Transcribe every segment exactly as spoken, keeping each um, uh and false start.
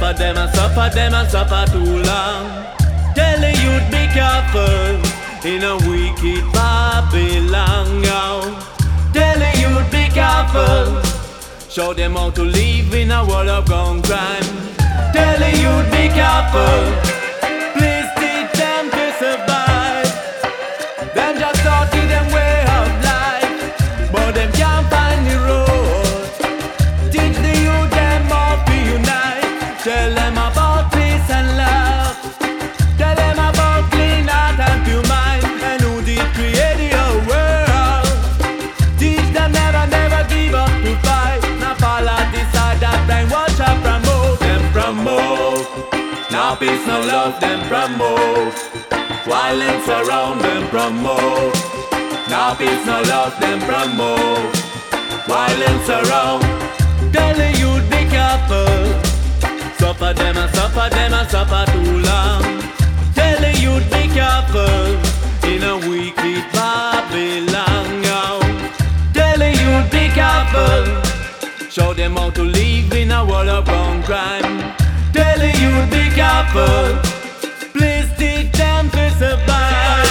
Suffer them and suffer them and suffer too long. Tell the youth be careful in a wicked Babylon. Tell the youth be careful. Show them how to live in a world of gun crime. Tell the youth be careful. Please teach them to survive. Them just started them way of life, but them can't find the road. Teach the youth them how to unite. Tell them about peace and love. Tell them about clean heart and pure mind, and who did create the whole world. Teach them never, never give up to fight. Now follow this side that brainwash and promote. Them promote. Now peace, no love, them promote. Violence around them promote. Now peace, no love, them promote. Violence around. Tell the youth be careful. Suffer them and suffer them and suffer too long. Tell the youth be careful in a wicked Babylon. Tell the youth be careful. Show them how to live in a world of gun crime. Tell the youth be careful. Please teach them to survive.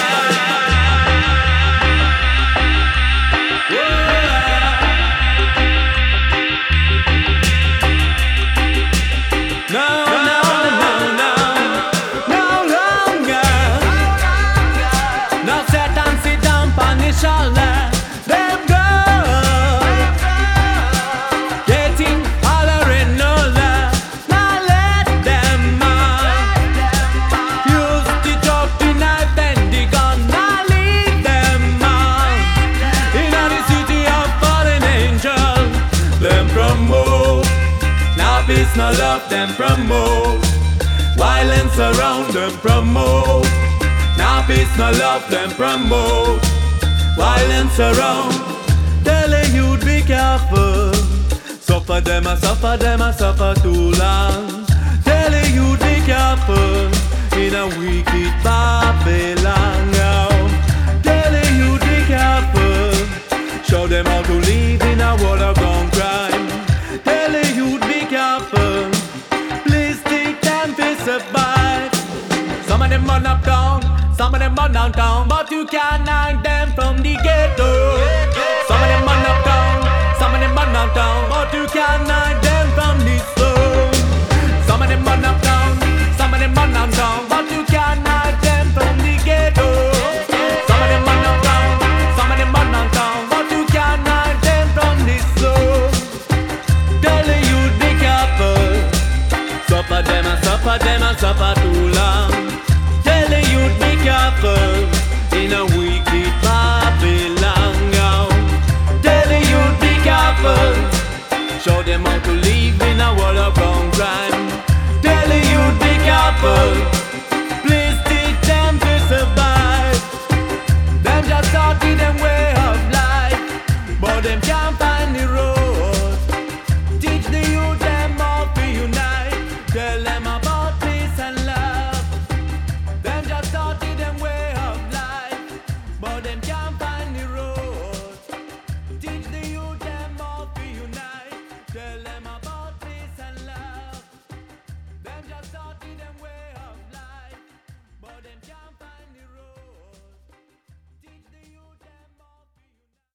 No, no, no, no, no longer. Now Satan sit down on his shoulder. Them go getting hollering older. Now let them out. Use the drug, the knife and the gun. Now leave them out. In the city of fallen angels, them promote. Now peace, no love, them promote. Violence around them promote. Now peace, no love, them promote. Violence around. Tell the youth be careful. Suffer them and suffer them and suffer too long. Tell the youth be careful in a wicked Babylon. Tell the youth be careful. Show them how to live in a world of gun crime. Tell the youth be careful. Please teach them to survive. Some of them run uptown, some of them run downtown, but you can't hide them from the ghetto. Some of them run uptown, some of them run downtown, but you can't hide them from the soul. Some of them run uptown, some of them run downtown, but you can't hide them from the ghetto. Some of them run uptown, some of them run downtown, but you can't hide them from the soul. Tell the youth be careful. Suffer them and suffer them and suffer too long. Tell the youth be careful in a wicked Babylon. Tell the youth be careful. Show them how to live in a world of gun crime. Tell the youth be careful. Please teach them to survive. Them just started them way of life, but them can't